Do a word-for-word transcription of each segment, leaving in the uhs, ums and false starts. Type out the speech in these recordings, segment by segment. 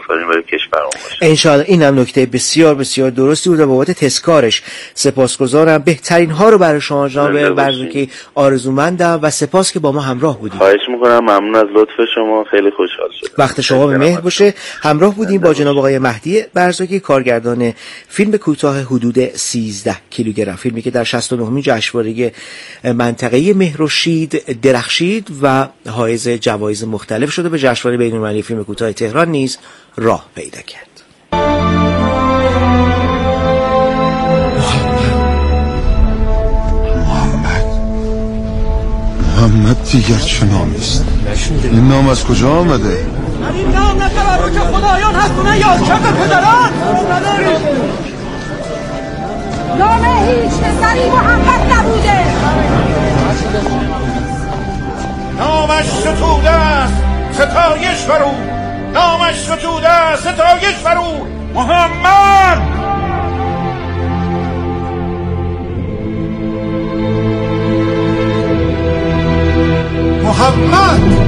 آفرین برای کشورمون باشه. انشاءالله. اینم نکته بسیار بسیار درستی بود و بابت تذکارش سپاسگزارم. بهترین ها رو برای شما جناب برزوکی آرزومندم و سپاس که با ما همراه بودید. خواهش میکنم، ممنون از لطف شما، خیلی خوشحال شدم. وقت شما به مهر باشه. همراه بودیم با جناب آقای مهدی برزوکی، کارگردان فیلم کوتاه حدود سیزده کیلوگرم، فیلمی که در شصت و نهمین جشنواره منطقه‌ای مهرشید درخشید و حائز جوایز مختلف شده. به جشنواره بین‌المللی فیلم کوتاه تهران نیز راه پیدا کرد. محمد محمد دیگر چه نامی است؟ این نام از کجا آمده؟ این نام نه تبرک خدایان هست و نه یادکرد پدران. نام هیچ پسری محمد نبوده. نامش ستوده است ستایش بر او، نامش ستوده است ستایش بر او. محمد محمد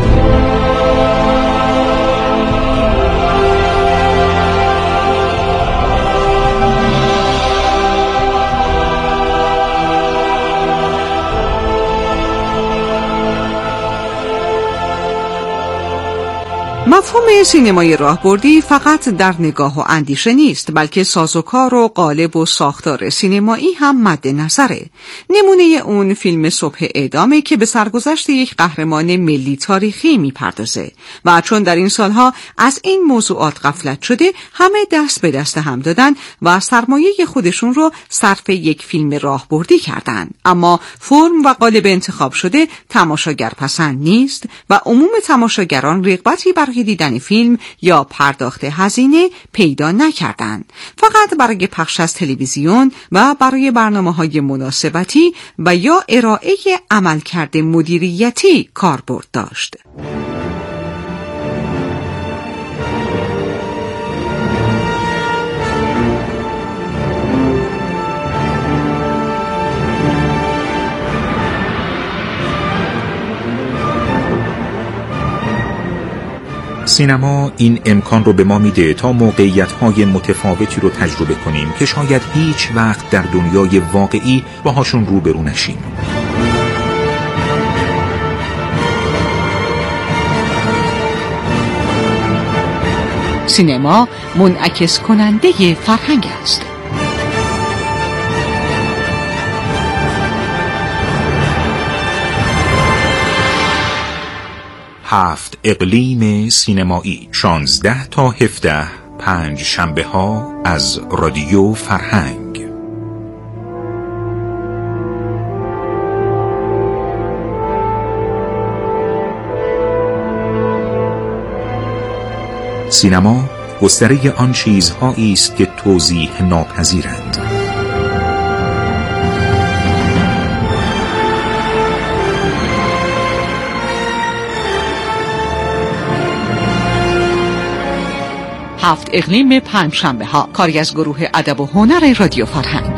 مفهوم سینمای راهبردی فقط در نگاه و اندیشه نیست، بلکه سازوکار و قالب و ساختار سینمایی هم مد نظره. نمونه اون فیلم صبح اعدامه که به سرگذشت یک قهرمان ملی تاریخی میپردازه و چون در این سالها از این موضوعات غفلت شده، همه دست به دست هم دادن و سرمایه خودشون رو صرف یک فیلم راهبردی کردن. اما فرم و قالب انتخاب شده تماشاگر پسند نیست و عموم تماشاگران رغبتی برای دیدن فیلم یا پرداخت هزینه پیدا نکردند. فقط برای پخش از تلویزیون و برای برنامه‌های مناسبتی و یا ارائه عملکرد مدیریتی کاربرد داشت. سینما این امکان رو به ما میده تا موقعیت‌های متفاوتی رو تجربه کنیم که شاید هیچ وقت در دنیای واقعی باهاشون روبرو نشیم. سینما منعکس کننده فرهنگ است. هفت اقلیم سینمایی، شانزده تا هفده پنج شنبه ها از رادیو فرهنگ. سینما گستره آن چیزهایی است که توضیح ناپذیرند. هفت اقلیم پنج شنبه ها، کاری از گروه ادب و هنر رادیو فرهنگ.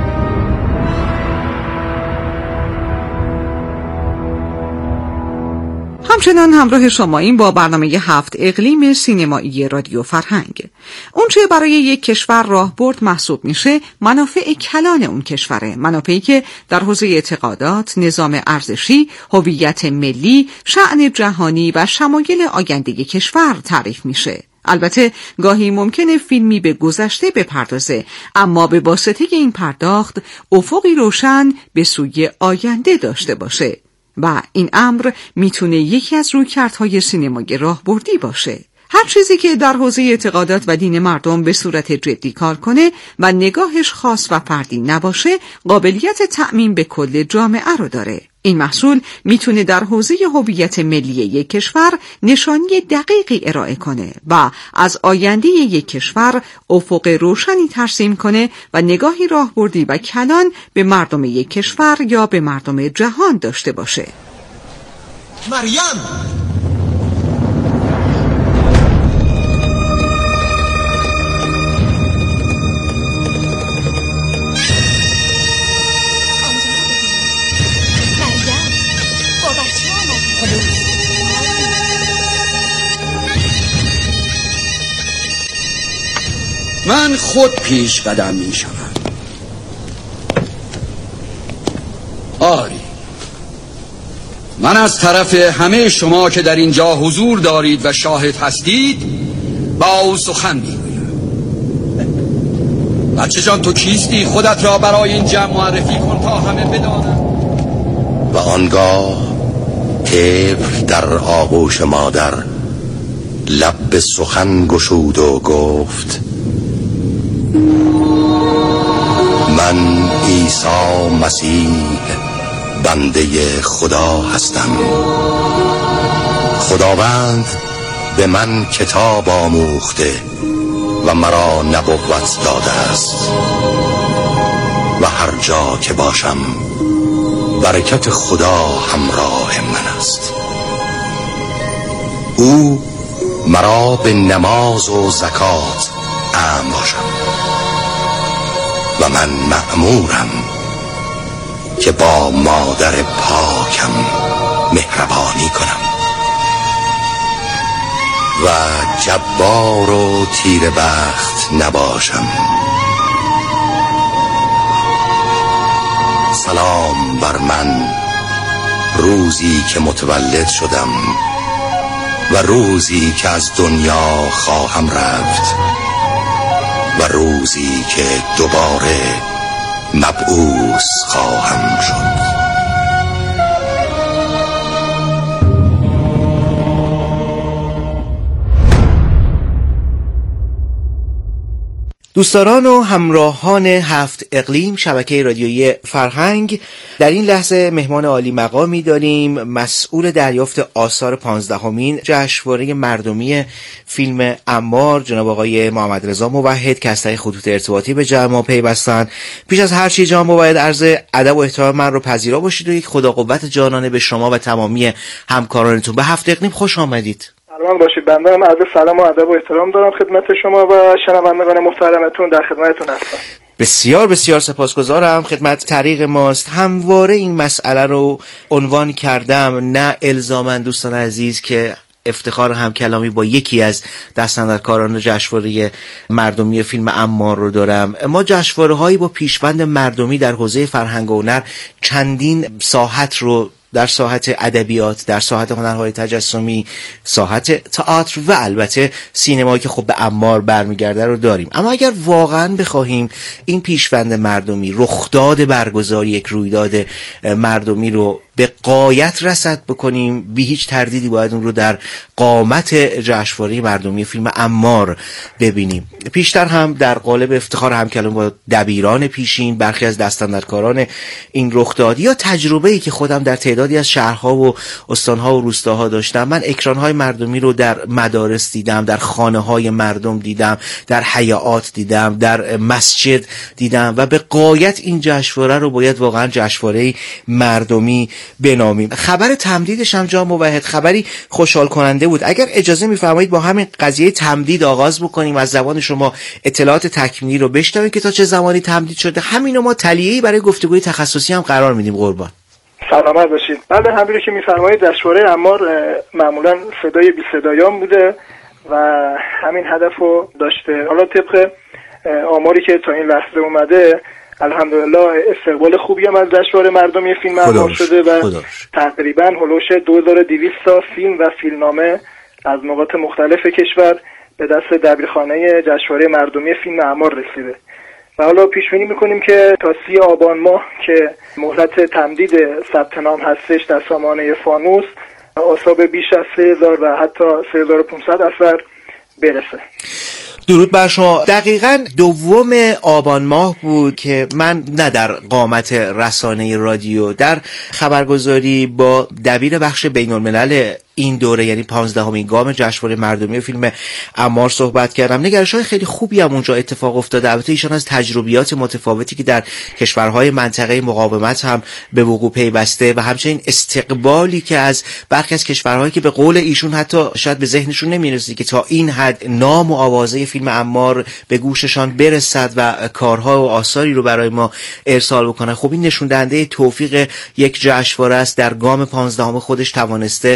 همچنان همراه شما این با برنامه هفت اقلیم سینمایی رادیو فرهنگ. اون چه برای یک کشور راهبرد محسوب میشه منافع کلان اون کشوره، منافعی که در حوزه اعتقادات، نظام ارزشی، هویت ملی، شأن جهانی و شمایل آینده کشور تعریف میشه. البته گاهی ممکنه فیلمی به گذشته بپردازه، اما به واسطه این پرداخت افقی روشن به سوی آینده داشته باشه و این امر میتونه یکی از رویکردهای سینمای راهبردی باشه. هر چیزی که در حوزه اعتقادات و دین مردم به صورت جدی کار کنه و نگاهش خاص و فردی نباشه، قابلیت تعمیم به کل جامعه رو داره. این محصول میتونه در حوزه هویت ملی یک کشور نشانی دقیقی ارائه کنه و از آینده یک کشور افق روشنی ترسیم کنه و نگاهی راهبردی و کلان به مردم یک کشور یا به مردم جهان داشته باشه. مریم من خود پیش قدم می شوم. آری، من از طرف همه شما که در اینجا حضور دارید و شاهد هستید با او سخن می گویم. بچه جان، تو کیستی؟ خودت را برای این جمع معرفی کن تا همه بدانند. و آنگاه طفل در آغوش مادر لب به سخن گشود و گفت: من عیسی مسیح بنده خدا هستم. خداوند به من کتاب آموخته و مرا نبوت داده است و هر جا که باشم برکت خدا همراه من است. او مرا به نماز و زکات امر باشم و من مأمورم که با مادر پاکم مهربانی کنم و جبار و تیر بخت نباشم. سلام بر من روزی که متولد شدم و روزی که از دنیا خواهم رفت و روزی که دوباره مبعوث خواهم شد. دوستداران و همراهان هفت اقلیم شبکه رادیویی فرهنگ، در این لحظه مهمان عالی مقامی داریم، مسئول دریافت آثار پانزدهمین جشنواره مردمی فیلم عمار، جناب آقای محمد رضا موحد که از طریق خطوط ارتباطی به جمع ما پیوستند. پیش از هر چیز جناب موحد، عرض ادب و احترام من رو پذیرا باشید و یک خدا قوت جانانه به شما و تمامی همکارانتون. به هفت اقلیم خوش آمدید. سلام باشید. بنده هم عرض سلام و ادب و احترام دارم خدمت شما و شنوندگان محترمتون، در خدمتتون هستم. بسیار بسیار سپاسگزارم. خدمت طریق ماست. همواره این مسئله رو عنوان کردم، نه الزاماً دوستان عزیز که افتخار همکلامی با یکی از دستاندرکاران جشنواره مردمی فیلم عمار رو دارم. ما جشنواره هایی با پیشبند مردمی در حوزه فرهنگ و هنر چندین ساحت رو در ساحت ادبیات، در ساحت هنرهای تجسمی، ساحت تئاتر و البته سینمایی که خب به عمار برمیگرده رو داریم. اما اگر واقعا بخواهیم این پیشوند مردمی، رخداد برگزاری یک رویداد مردمی رو به غایت رسد بکنیم، بی هیچ تردیدی باید اون رو در قامت جشنواره مردمی فیلم عمار ببینیم. پیشتر هم در قالب افتخار همکلام با دبیران پیشین، برخی از دستاندرکاران این رخداد یا تجربه‌ای که خودم در تعدادی از شهرها و استانها و روستاها داشتم، من اکران‌های مردمی رو در مدارس دیدم، در خانه‌های مردم دیدم، در حیاط دیدم، در مسجد دیدم و به غایت این جشنواره رو باید واقعا جشنواره مردمی بنامیم. خبر تمدیدش هم جا موحد خبری خوشحال کننده بود. اگر اجازه می‌فرمایید با همین قضیه تمدید آغاز بکنیم، از زبان شما اطلاعات تکمیلی رو بشنویم که تا چه زمانی تمدید شده، همین رو ما تلیه‌ای برای گفتگوی تخصصی هم قرار میدیم. قربان سلامت باشید. بله، همین رو که می‌فرمایید جشنواره عمار معمولاً صدای بی صدایان بوده و همین هدف رو داشته. حالا طبق آماری که تا این لحظه اومده، الحمدلله استقبال خوبی هم از جشنواره مردمی فیلم عمار شده و خداش. تقریبا هلوش دو هزار و دویست تا فیلم و فیلمنامه از نقاط مختلف کشور به دست دبیرخانه جشنواره مردمی فیلم عمار رسیده و حالا پیش بینی میکنیم که تا سی آبان ماه که مهلت تمدید ثبت نام هستش در سامانه فانوس، آثار بیش از سه هزار و حتی سه هزار و پانصد اثر برسه. درود بر شما. دقیقاً دوم آبان ماه بود که من نه در قامت رسانه رادیو، در خبرگزاری با دبیر بخش بین الملل این دوره، یعنی پانزدهمین گام جشنواره مردمی فیلم عمار صحبت کردم. نگرش‌های خیلی خوبی هم اونجا اتفاق افتاده. البته ایشان از تجربیات متفاوتی که در کشورهای منطقه مقاومت هم به وقوع پیوسته و همچنین استقبالی که از برخی از کشورهایی که به قول ایشون حتی شاید به ذهنشون نمی‌رسید که تا این حد نام و آوازه فیلم عمار به گوششان برسد و کارها و آثاری رو برای ما ارسال بکنن. خب این نشون دهنده توفیق یک جشنواره است در گام پانزدهم خودش توانسته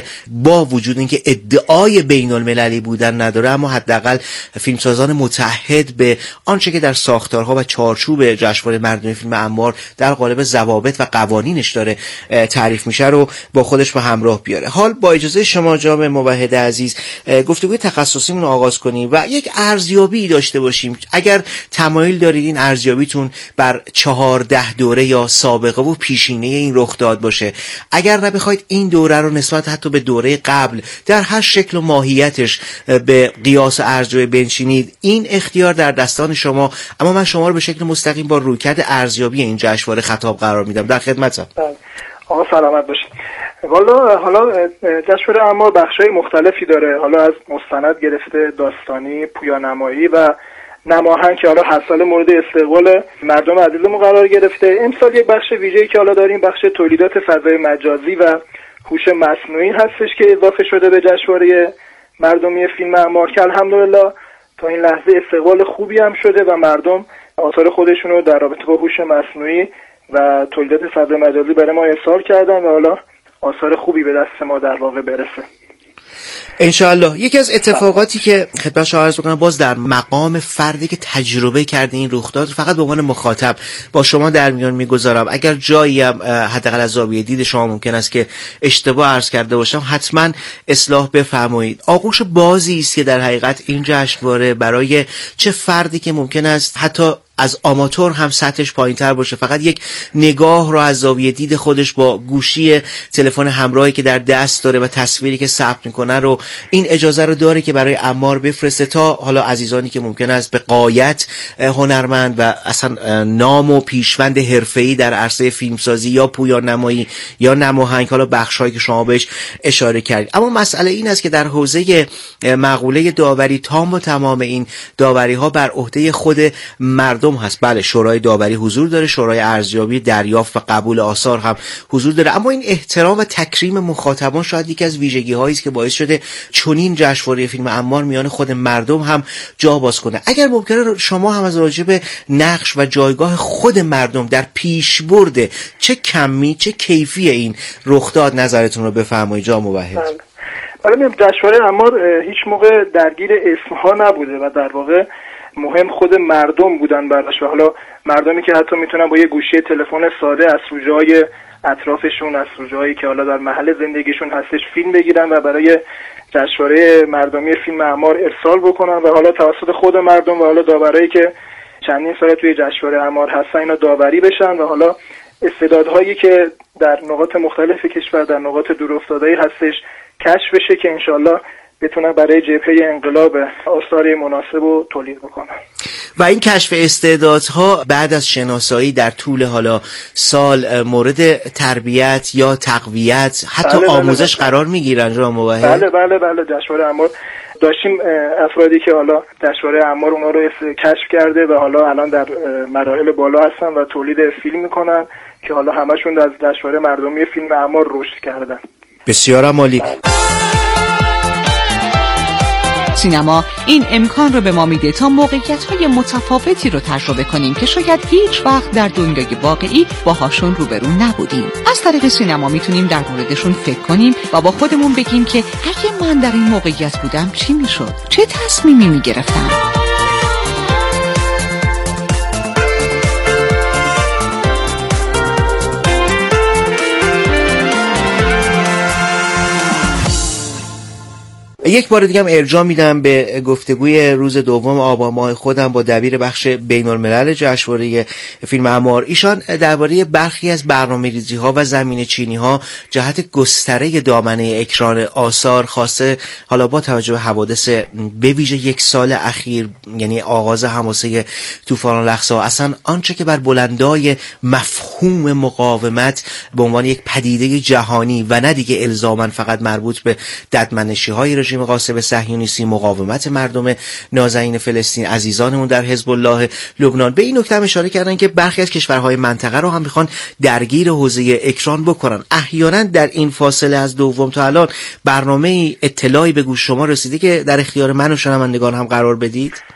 با وجود اینکه ادعای بین المللی بودن نداره، اما حداقل فیلمسازان متحد به آنچه که در ساختارها و چارچوب جشنواره مردمی فیلم عمار در قالب ضوابط و قوانینش داره تعریف میشه رو با خودش به همراه بیاره. حال با اجازه شما جناب موحد عزیز گفتگوی تخصصیمون رو آغاز کنیم و یک ارزیابی داشته باشیم. اگر تمایل دارید این ارزیابیتون بر چهارده دوره یا سابقه و پیشینه این رخداد باشه، اگر نه بخواید این دوره رو نسبت حتی به دوره قبل در هر شکل و ماهیتش به قیاس ارزیابی بنشینید، این اختیار در دستان شما. اما من شما رو به شکل مستقیم با رویکرد ارزیابی این جشنواره خطاب قرار میدم. در خدمتم. آقا سلامت باشید. والا حالا جشنواره عمار بخشای مختلفی داره، حالا از مستند گرفته، داستانی، پویانمایی و نماهنگ که حالا هر سال مورد استقبال مردم عزیزمون قرار گرفته. امسال یک بخش ویژه‌ای که حالا داریم بخش تولیدات فضای مجازی و هوش مصنوعی هستش که اضافه شده به جشنواره مردمی فیلم عمار که الحمدلله تا این لحظه استقبال خوبی هم شده و مردم آثار خودشون رو در رابطه با هوش مصنوعی و تولیدات فضای مجازی برای ما ارسال کردن و حالا آثار خوبی به دست ما در واقع برسه انشاءالله. یکی از اتفاقاتی که خدمت شما عرض بکنم باز در مقام فردی که تجربه کرده این رخداد فقط به عنوان مخاطب با شما در میان میگذارم، اگر جایی هم حداقل از زاویه دید شما ممکن است که اشتباه عرض کرده باشم حتما اصلاح بفرمایید. آغوش بازی است که در حقیقت این جشنواره برای چه فردی که ممکن است حتی از آماتور هم سطحش پایین‌تر باشه، فقط یک نگاه رو از زاویه دید خودش با گوشی تلفن همراهی که در دست داره و تصویری که ثبت میکنه رو این اجازه رو داره که برای عمار بفرسته تا حالا عزیزانی که ممکن است به غایت هنرمند و اصلا نام و پیشوند حرفه‌ای در عرصه فیلمسازی یا پویان نمایی یا نماهنگ، حالا بخشایی که شما بهش اشاره کردید. اما مسئله این است که در حوزه مقوله داوری تام و تمام این داوری ها بر عهده خود مردم هست. بله شورای داوری حضور داره، شورای ارزیابی، دریافت و قبول آثار هم حضور داره، اما این احترام و تکریم مخاطبان شاید یکی از ویژگی هایی است که باعث شده چنین جشنواره فیلم عمار میان خود مردم هم جا باز کنه. اگر ممکنه شما هم از راجع به نقش و جایگاه خود مردم در پیشبرد چه کمی چه کیفی این رخداد نظرتون رو بفرمایید جناب موحد. حالا میگم جشنواره عمار هیچ موقع درگیر اسمها نبوده و در واقع مهم خود مردم بودن براش و حالا مردمی که حتی میتونن با یه گوشی تلفن ساده از سوژه‌های اطرافشون، از سوژه‌هایی که حالا در محل زندگیشون هستش فیلم بگیرن و برای جشنواره مردمی فیلم عمار ارسال بکنن و حالا توسط خود مردم و حالا داورایی که چندین سال توی جشنواره عمار هستن اینا داوری بشن و حالا استعدادهایی که در نقاط مختلف کشور در نقاط دورافتاده‌ای هستش کشف بشه که انشالله بتونن برای جبهه انقلاب آثار مناسب رو تولید بکنن. و این کشف استعدادها بعد از شناسایی در طول حالا سال مورد تربیت یا تقویت حتی بله آموزش بله. قرار میگیرن جناب موحد؟ بله بله بله جشنواره عمار داشتیم افرادی که حالا جشنواره عمار اونا رو کشف کرده و حالا الان در مراحل بالا هستن و تولید فیلم میکنن که حالا همشون از جشنواره مردمی فیلم عمار رشد کردن. بسیار عالی. سینما این امکان رو به ما میده تا موقعیت‌های متفاوتی رو تجربه کنیم که شاید هیچ وقت در دنیای واقعی باهاشون روبرو نبودیم. از طریق سینما میتونیم در موردشون فکر کنیم و با خودمون بگیم که اگه من در این موقعیت بودم چی میشد؟ چه تصمیمی میگرفتم؟ یک بار دیگه هم ارجاع میدم به گفتگوی روز دوم آبان ماه خودم با دبیر بخش بین الملل جشنواره فیلم عمار. ایشان درباره برخی از برنامه‌ریزی ها و زمینه چینی ها جهت گستره دامنه اکران آثار خاصه حالا با توجه به حوادث به ویژه یک سال اخیر، یعنی آغاز حماسه طوفان الاقصی، اصلا آنچه که بر بلندای مفهوم مقاومت به عنوان یک پدیده جهانی و نه دیگه الزاما فقط مربوط به ددمنشی های رژیم غاصب صهیونیستی، مقاومت مردم نازنین فلسطین، عزیزانمون در حزب الله لبنان، به این نکته اشاره کردن که برخی از کشورهای منطقه رو هم میخوان درگیر حوزه اکران بکنن. احیانا در این فاصله از دوم تا الان برنامه اطلاعی به گوش شما رسیده که در اختیار من و شنوندگان هم قرار بدید؟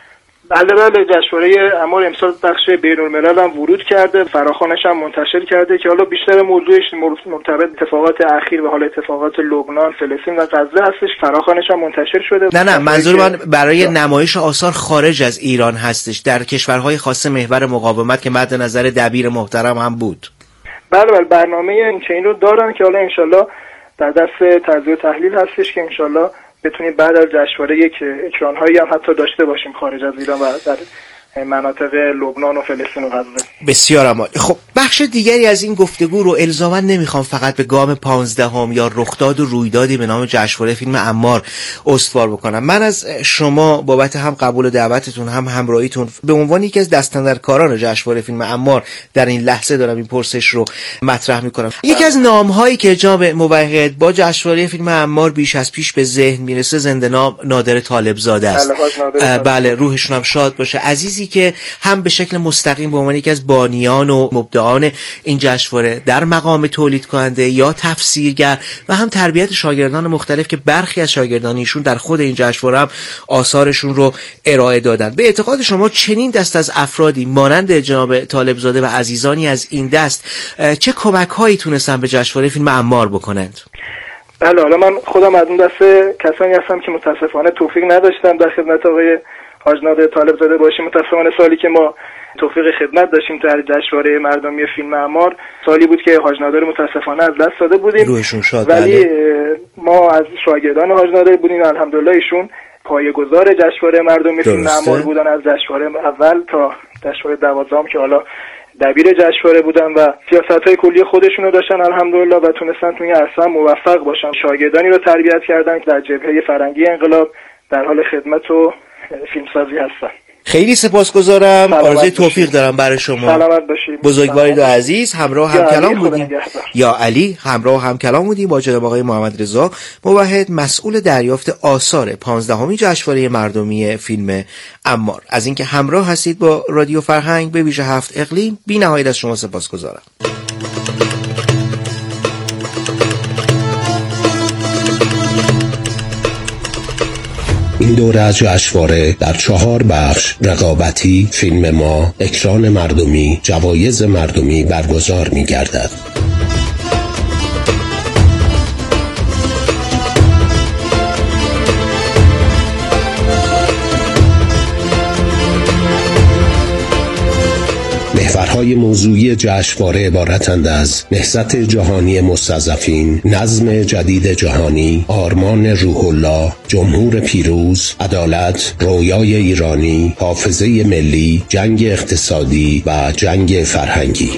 بله بله جشنواره امار امسال بخش بین‌الملل هم ورود کرده، فراخوانش هم منتشر کرده که حالا بیشتر موضوعش مرتبط اتفاقات اخیر و حال اتفاقات لبنان، فلسطین و غزه هستش. فراخوانش هم منتشر شده. نه نه منظور من برای نمایش آثار خارج از ایران هستش، در کشورهای خاص محور مقاومت که مد نظر دبیر محترم هم بود. بله بله برنامه این چنین رو دارن که حالا انشالله در دست تجزیه و تحلیل هستش که انشالله بتونیم بعد از جشنواره یک اکران‌هایی هم حتی داشته باشیم خارج از ایران و در مناطق لبنان و فلسطین و غزه. بسیار عالی. خب بخش دیگری از این گفتگو رو الزاما نمیخوام فقط به گام پانزدهم یا رخداد و رویدادی به نام جشنواره فیلم عمار استوار بکنم. من از شما بابت هم قبول دعوتتون هم همراهیتون به عنوان یکی از دستاندرکاران جشنواره فیلم عمار در این لحظه دارم این پرسش رو مطرح میکنم. یکی از نام‌هایی که جناب موحد با جشنواره فیلم عمار بیش از پیش به ذهن میرسه زنده نام نادر طالبزاده است. بله روحشون هم شاد باشه. عزیز که هم به شکل مستقیم به عنوان یکی از بانیان و مبدعان این جشنواره در مقام تولید کننده یا تفسیرگر و هم تربیت شاگردان مختلف که برخی از شاگردان ایشون در خود این جشنواره هم آثارشون رو ارائه دادن. به اعتقاد شما چنین دست از افرادی مانند جناب طالبزاده و عزیزانی از این دست چه کمک‌هایی تونستن به جشنواره فیلم عمار بکنند؟ بله حالا من خودم از اون دست کسانی هستم که متاسفانه توفیق نداشتم در خدمت آقای حاج نادر طالبزاده باشیم. متاسفانه سالی که ما توفیق خدمت داشتیم در جشنواره مردمی فیلم عمار سالی بود که حاج نادر متاسفانه از دست داده بودیم. روحشون شاد. ولی بله. ما از شاگردان حاج نادر بودیم الحمدلله. ایشون پایه‌گذار جشنواره مردمی فیلم عمار بودن از جشنواره اول تا جشنواره دوازدهم که حالا دبیر جشنواره بودن و سیاست‌های کلی خودشون رو داشتن الحمدلله و تونستن توی این عرصه موفق باشن. شاگردانی رو تربیت کردن که در جبهه فرنگی انقلاب در حال خدمت و فیلمسازی هستن. خیلی سپاسگزارم. آرزوی توفیق دارم برای شما. سلامت باشید. بزرگوارید و عزیز. همراه همکلام بودیم یا علی همراه همکلام بودیم با جناب آقای محمد رضا موحد مسئول دریافت آثار پانزدهمین جشنواره مردمی فیلم عمار. از اینکه همراه هستید با رادیو فرهنگ به ویژه هفت اقلیم بی نهایت از شما سپاسگزارم. این دوره از جشنواره در چهار بخش رقابتی، فیلم ما، اکران مردمی، جوایز مردمی برگزار می گردد. محورهای موضوعی جشنواره عبارتند از نهضت جهانی مستضعفین، نظم جدید جهانی، آرمان روح الله، جمهور پیروز، عدالت، رویای ایرانی، حافظه ملی، جنگ اقتصادی و جنگ فرهنگی.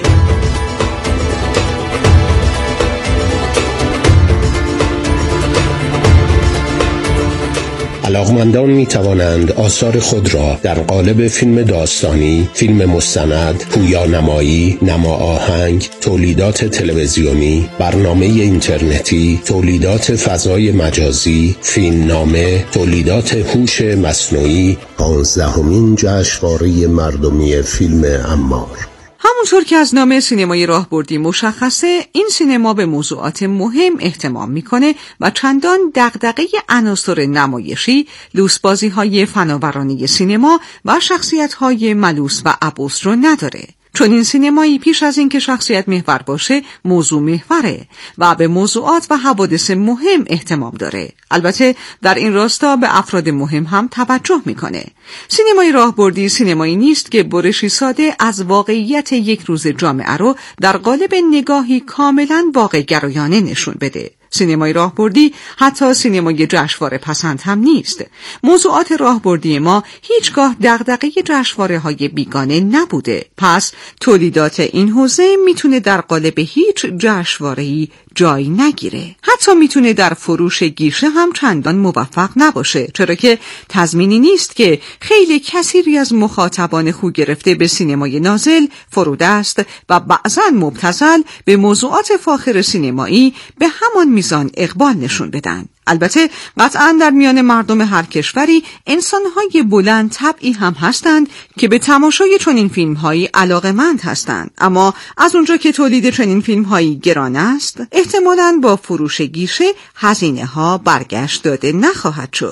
علاقمندان می توانند آثار خود را در قالب فیلم داستانی، فیلم مستند، پویانمایی، نما آهنگ، تولیدات تلویزیونی، برنامه اینترنتی، تولیدات فضای مجازی، فیلمنامه، تولیدات هوش مصنوعی. پانزدهمین جشنواره مردمی فیلم عمار. همونطور که از نام سینمای راهبردی مشخصه، این سینما به موضوعات مهم اهتمام میکنه و چندان دغدغه عناصر نمایشی، لوسبازی‌های فناورانه سینما و شخصیت‌های ملوس و عبوس رو نداره. چون این سینمایی پیش از این که شخصیت محور باشه موضوع محوره و به موضوعات و حوادث مهم احتمام داره. البته در این راستا به افراد مهم هم توجه میکنه. سینمای راهبردی سینمایی نیست که برشی ساده از واقعیت یک روز جامعه رو در قالب نگاهی کاملا واقع گرایانه نشون بده. سینمای راهبردی حتی سینمای جشنواره پسند هم نیست. موضوعات راهبردی ما هیچگاه دغدغه جشنواره‌های بیگانه نبوده. پس تولیدات این حوزه میتونه در قالب هیچ جشنواره‌ای جای نگیره. حتی میتونه در فروش گیشه هم چندان موفق نباشه، چرا که تضمینی نیست که خیلی کثیری از مخاطبان خو گرفته به سینمای نازل، فرودست و بعضاً مبتذل به موضوعات فاخر سینمایی به همان میزان اقبال نشون بدن. البته قطعاً در میان مردم هر کشوری انسان‌های بلند طبعی هم هستند که به تماشای چنین فیلم‌هایی علاقه‌مند هستند، اما از اونجا که تولید چنین فیلم‌هایی گران است، احتمالاً با فروش گیشه هزینه‌ها برگشت داده نخواهد شد.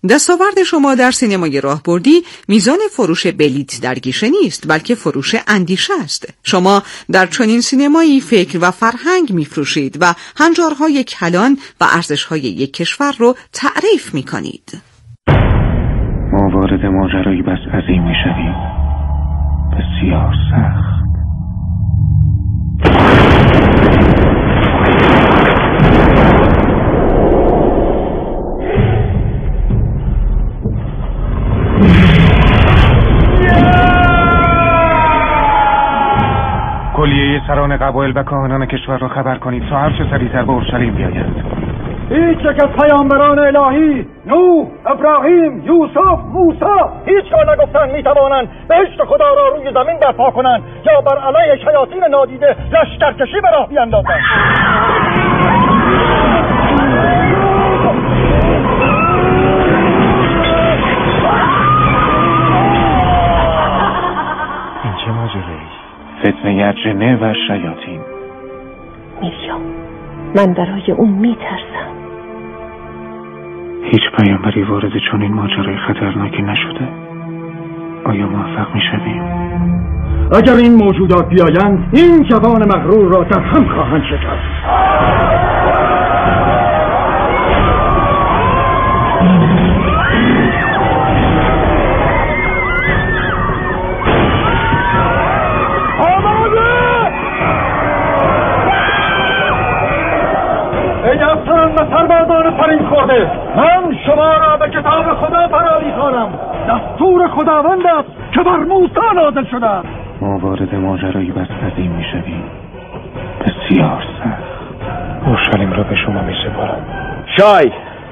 دستاورد شما در سینمای راهبردی میزان فروش بلیت در گیشه نیست، بلکه فروش اندیشه است. شما در چنین سینمایی فکر و فرهنگ میفروشید و هنجارهای کلان و ارزشهای یک کشور رو تعریف میکنید. ما وارد ماجرایی بس عظیم میشویم، بسیار سخت. کلیه سران قبایل و کاهنان کشور را خبر کنید تا هر چه سریعتر به اورشلیم بیایند. هیچ یک از پیامبران الهی، نوح، ابراهیم، یوسف، موسی هیچگاه نگفتند میتوانند بهشت خدا را روی زمین برپا کنند یا بر علیه شیاطین نادیده لشکرکشی به راه بیاندازند. این چه ماجرایی؟ فتنه جنه و شیاطین. میریام، من برای اون میترسم. هیچ پیامبری وارد چنین ماجرای خطرناکی نشده. آیا موفق میشویم؟ اگر این موجودات بیایند، این جوان مغرور را در هم خواهند شکست. و سربازان فرین خورده، من شما را به کتاب خدا فرا می‌خوانم. دستور خداوند است که بر موسی نازل شده است. ما وارد ماجرایی بس عظیم می‌شویم، بسیار سخت. اورشلیم را به شما می‌سپارم. شای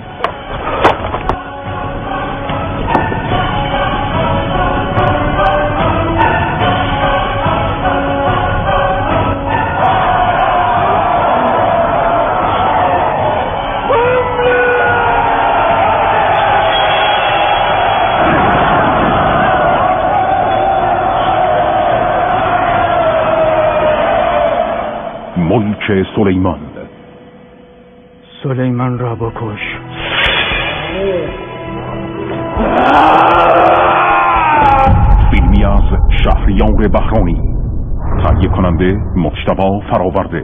ملک سلیمان. سلیمان را بکش. فیلمی از شهریار بهرانی، تهیه کننده مجتبی فراورده.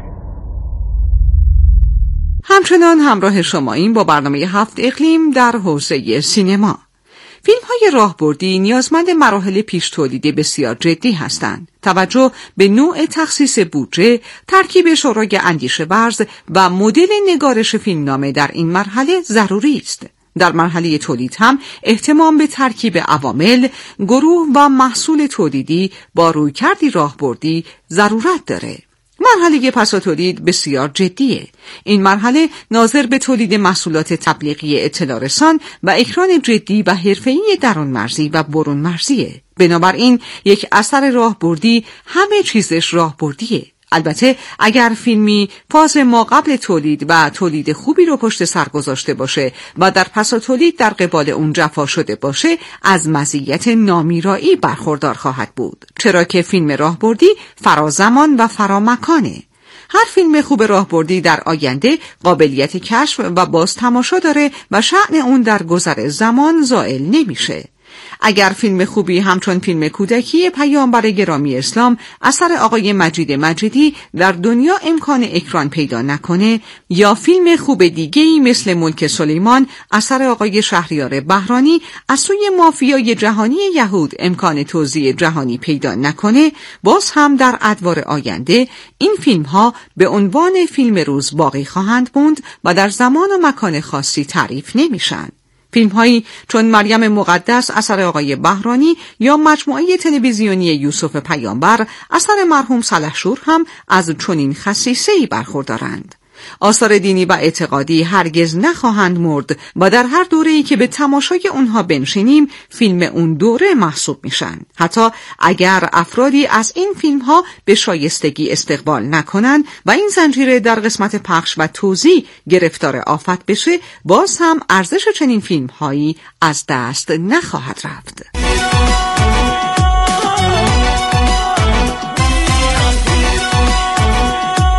همچنان همراه شماییم با برنامه هفت اقلیم در حوزه سینما. فیلم های راهبردی نیازمند مراحل پیش تولیدی بسیار جدی هستند. توجه به نوع تخصیص بودجه، ترکیب شورای اندیشه ورز و مدل نگارش فیلمنامه در این مرحله ضروری است. در مرحله تولید هم اهتمام به ترکیب عوامل، گروه و محصول تولیدی با رویکردی راهبردی ضرورت داره. مرحله پس از تولید بسیار جدیه. این مرحله ناظر به تولید محصولات تبلیغی اطلاع رسان و اکران جدی و حرفه‌ای درون مرزی و برون مرزیه. بنابراین یک اثر راهبردی همه چیزش راهبردیه. البته اگر فیلمی فاز ما قبل تولید و تولید خوبی رو پشت سر گذاشته باشه و در پس از تولید در قبال اون جفا شده باشه، از مزیت نامیرایی برخوردار خواهد بود، چرا که فیلم راهبردی فرازمان و فرامکانه. هر فیلم خوب راهبردی در آینده قابلیت کشف و باز تماشا داره و شأن اون در گذر زمان زائل نمیشه. اگر فیلم خوبی همچون فیلم کودکی پیامبر گرامی اسلام اثر آقای مجید مجیدی در دنیا امکان اکران پیدا نکنه، یا فیلم خوب دیگه‌ای مثل ملک سلیمان اثر آقای شهریار بهرانی از سوی مافیای جهانی یهود امکان توزیع جهانی پیدا نکنه، باز هم در ادوار آینده این فیلم ها به عنوان فیلم روز باقی خواهند موند و در زمان و مکان خاصی تعریف نمیشن. فیلم هایی چون مریم مقدس اثر آقای بهرانی یا مجموعه تلویزیونی یوسف پیامبر اثر مرحوم سلحشور هم از چنین خصیصه‌ای برخوردارند. آثار دینی و اعتقادی هرگز نخواهند مرد و در هر دوره‌ای که به تماشای اونها بنشینیم فیلم اون دوره محسوب میشن. حتی اگر افرادی از این فیلم ها به شایستگی استقبال نکنن و این زنجیره در قسمت پخش و توزیع گرفتار آفت بشه، باز هم ارزش چنین فیلم هایی از دست نخواهد رفت.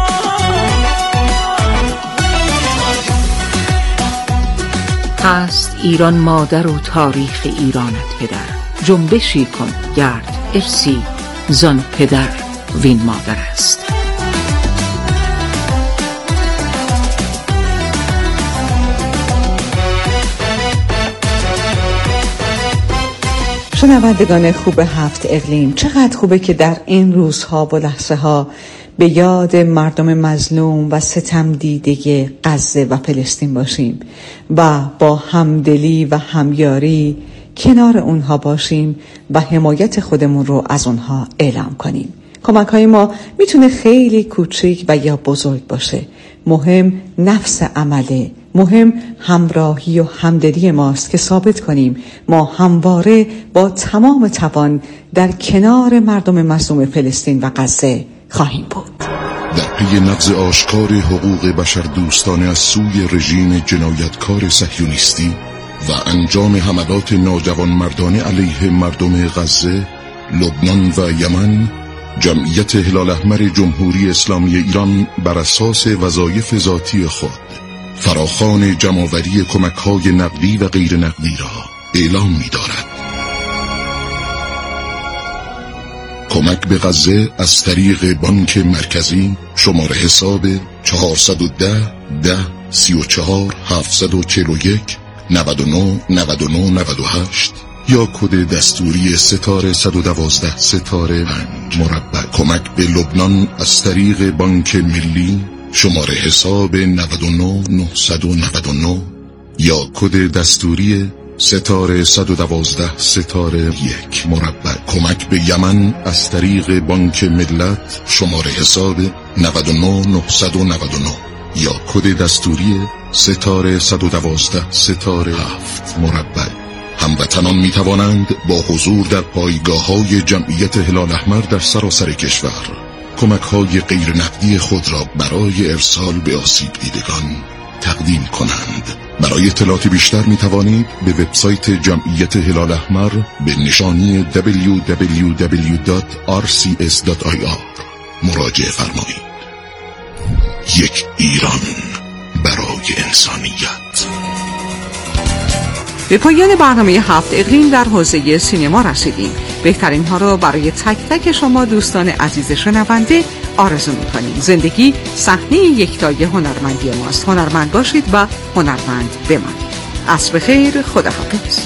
هست ایران مادر و تاریخ ایرانت پدر، جنبشی کن گرد ارسی زان پدر وین مادر است. شنوندگان خوب هفت اقلیم، چقدر خوبه که در این روزها و لحظه ها به یاد مردم مظلوم و ستم دیده غزه و فلسطین باشیم و با همدلی و همیاری کنار اونها باشیم و حمایت خودمون رو از اونها اعلام کنیم. کمک های ما میتونه خیلی کوچیک و یا بزرگ باشه. مهم نفس عمله، مهم همراهی و همدلی ماست که ثابت کنیم ما همواره با تمام توان در کنار مردم مظلوم فلسطین و غزه خواهیم بود. در پی نقض آشکار حقوق بشر دوستانه از سوی رژیم جنایتکار صهیونیستی و انجام حملات ناجوانمردانه علیه مردم غزه، لبنان و یمن، جمعیت هلال احمر جمهوری اسلامی ایران بر اساس وظایف ذاتی خود فراخوان جمع‌آوری کمک‌های نقدی و غیر نقدی را اعلام می‌دارد. کمک به غزه از طریق بانک مرکزی شماره حساب چهارصد و ده ده سی و چهار هفتصد و چهل و یک نود و نه نود و نه نود و هشت یا کد دستوری ستاره صد و دوازده ستاره پنج مربع. کمک به لبنان از طریق بانک ملی شماره حساب نود و نه نهصد و نود و نه یا کد دستوری ستاره صد و دوازده ستاره یک مربع. کمک به یمن از طریق بانک ملت شماره حساب نود و نه نهصد و نود و نه یا کد دستوری ستاره صد و دوازده ستاره هفت مربع. هموطنان می توانند با حضور در پایگاه‌های جمعیت هلال احمر در سراسر کشور کمک‌های غیر نقدی خود را برای ارسال به آسیب دیدگان تقدیم کنند. برای اطلاعات بیشتر می توانید به وبسایت جمعیت هلال احمر به نشانی دبلیو دبلیو دبلیو دات آر سی اس دات آی آر مراجعه فرمایید. یک ایران برای انسانیت. به پایان برنامه هفت اقلیم در حوزه سینما رسیدیم. بهترین ها را برای تک تک شما دوستان عزیز شنونده آرزو می‌کنیم. زندگی صحنه یکتای هنرمندی ماست. هنرمند باشید و هنرمند بمانید. عصر خیر، خداحافظ.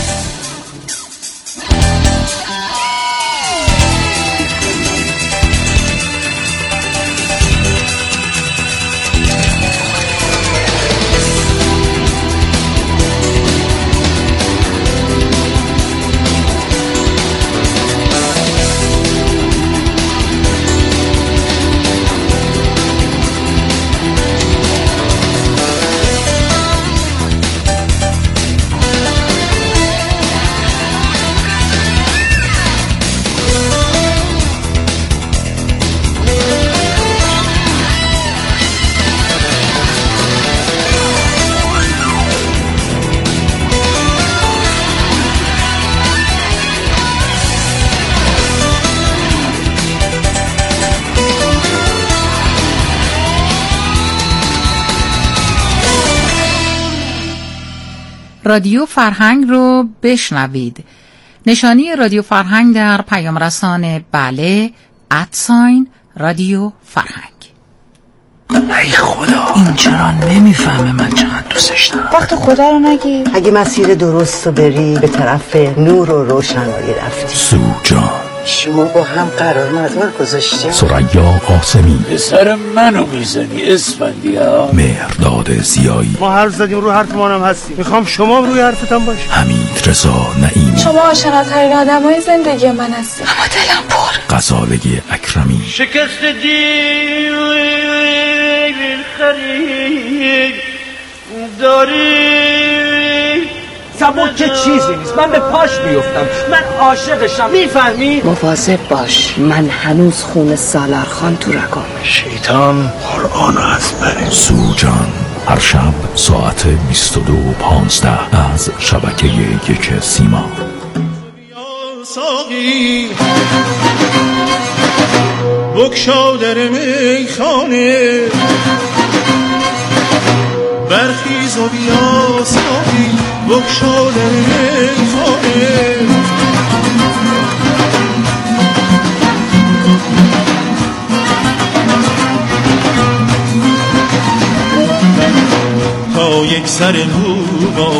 رادیو فرهنگ رو بشنوید. نشانی رادیو فرهنگ در پیام رسان بله ادساین رادیو فرهنگ. ای خدا، این چرا نمیفهمه من چقدر دوستش دارم. وقت خدا رو نگی. اگه مسیر درست رو بری به طرف نور و روشنایی رفتی. سوجان، شما با هم قرار مدار گذاشتیم. ثریا قاسمی، پسر منو میزنی اسفندیار. مهرداد زیایی، ما حرف زدیم رو حرفمون هم هستیم. میخوام شما روی حرفتم باشی. حمید رضا نعیمی، شما آشناترین آدمای زندگی من هستید. اما دلم پر. غزاله اکرمی، شکست دیر خرید داری سبک که چیزی نیست. من به پاش بیفتم. من عاشقشم. میفهمی؟ مواظب باش. من هنوز خون سالارخان تو رگامه. شیطان قرآن از بره. سوجان، هر شب ساعت بیست و دو و پانزده از شبکه یک سیما. بکشا در میخانه برخیز و بیا ساقی بگشا در خانه تا یک سر نور